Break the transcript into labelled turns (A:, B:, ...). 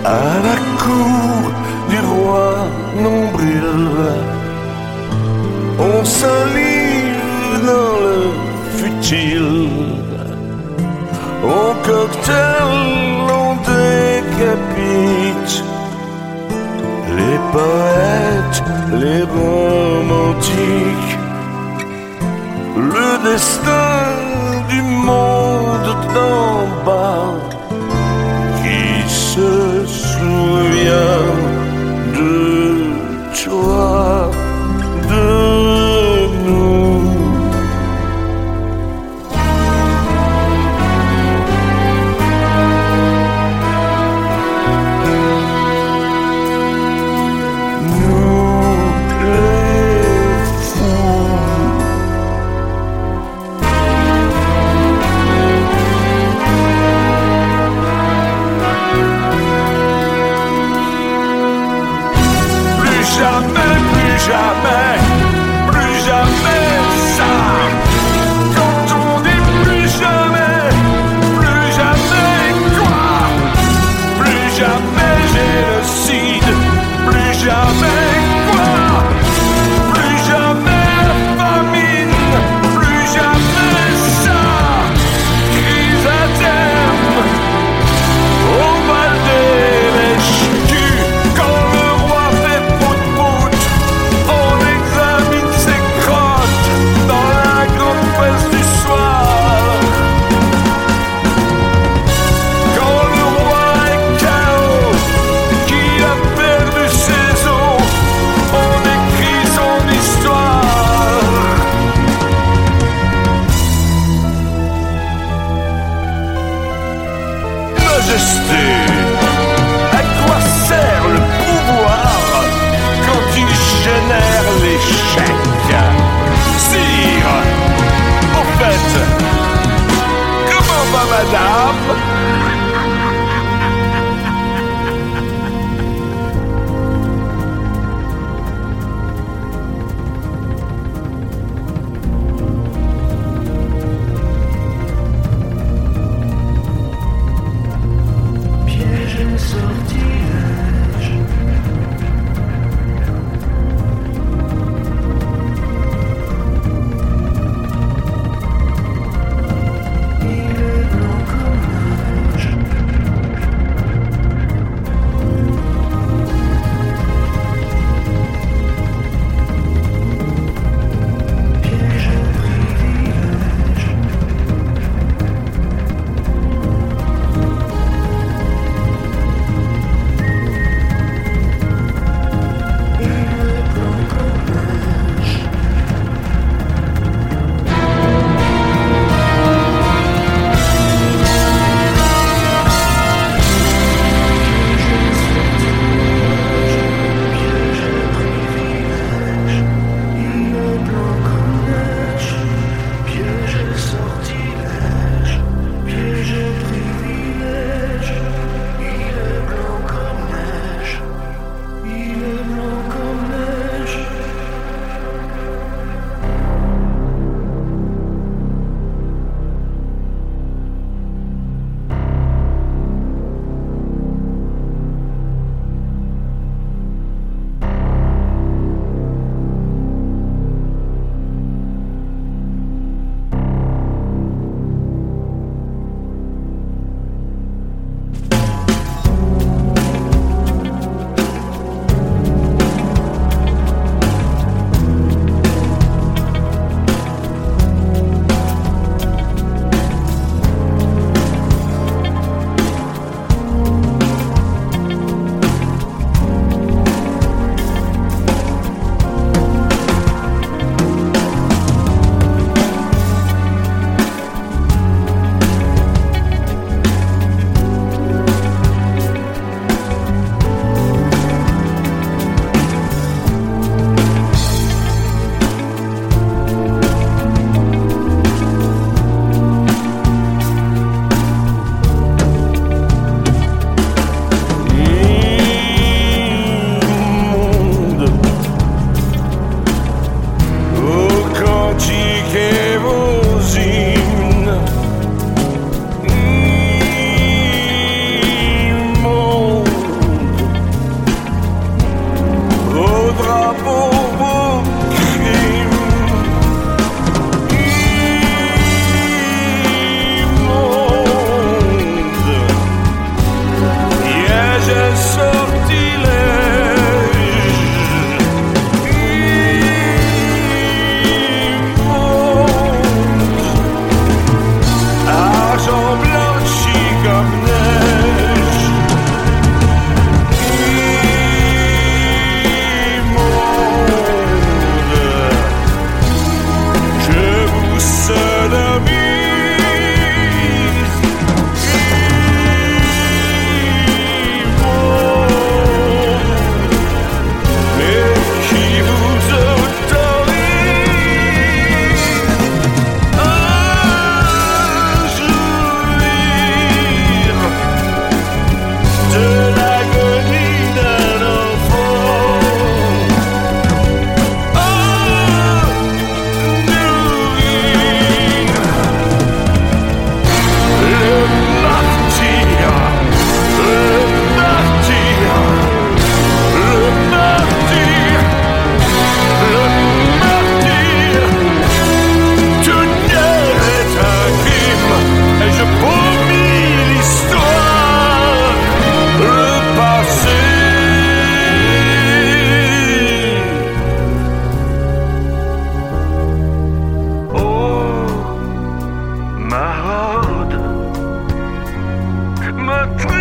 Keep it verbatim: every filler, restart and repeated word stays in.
A: à la cour du roi Nombril. On s'enlise dans le futile, au cocktail on décapite les poètes, les romantiques, le destin du monde d'en bas qui se souvient de toi, de nous. Jamais, plus jamais ça. Quand on dit plus jamais, plus jamais quoi? Plus jamais génocide, plus jamais quoi? Plus jamais famine, plus jamais ça. Crise à terme, au bal des lèches-culs, quand le roi fait pout-pout, on examine ses crottes dans la grande presse du soir. Quand le roi est K O, qui a perdu ses os, on écrit son histoire. Majesté, à quoi sert le pouvoir quand il génère l'échec? Sire, au fait, comment va madame?
B: Piège et sortilège. Il est blanc comme neige.
A: me tue.